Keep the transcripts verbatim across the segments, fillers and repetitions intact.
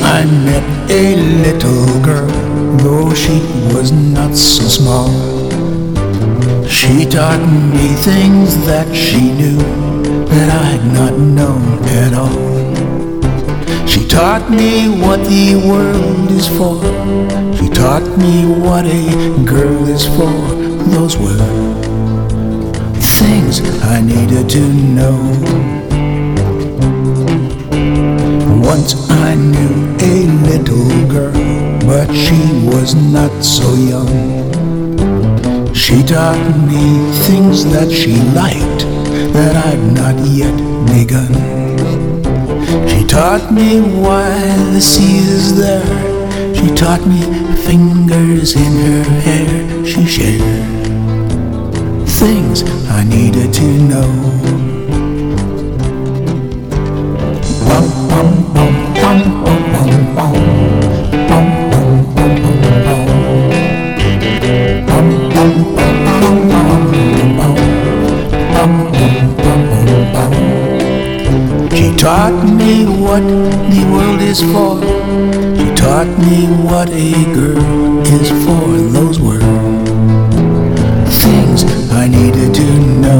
I met a little girl, though she was not so small. She taught me things that she knew that I had not known at all. She taught me what the world is for. She taught me what a girl is for. Those were things I needed to know. Once I knew a little girl, but she was not so young. She taught me things that she liked that I'd not yet begun. She taught me why the sea is there. She taught me fingers in her hair. She shared things I needed to know. Bum, bum, bum, bum, bum, bum, bum. Bum, bum, bum, bum, bum. Bum, bum, bum, bum, bum, bum. Bum, bum, bum, bum, bum. She taught me what the world is for. She taught me what a girl is for. Those were things I needed to know.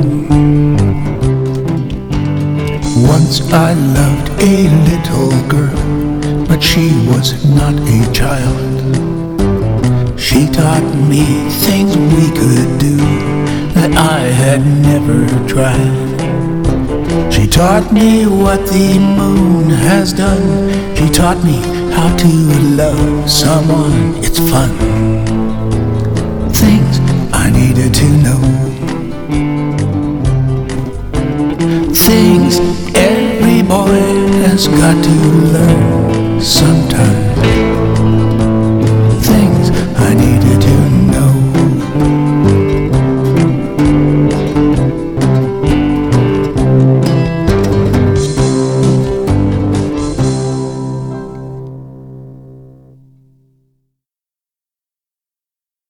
Once I loved a little girl, but she was not a child. She taught me things we could do that I had never tried. She taught me what the moon has done. She taught me how to love someone. It's fun. Things I needed to know. Things every boy has got to learn. Some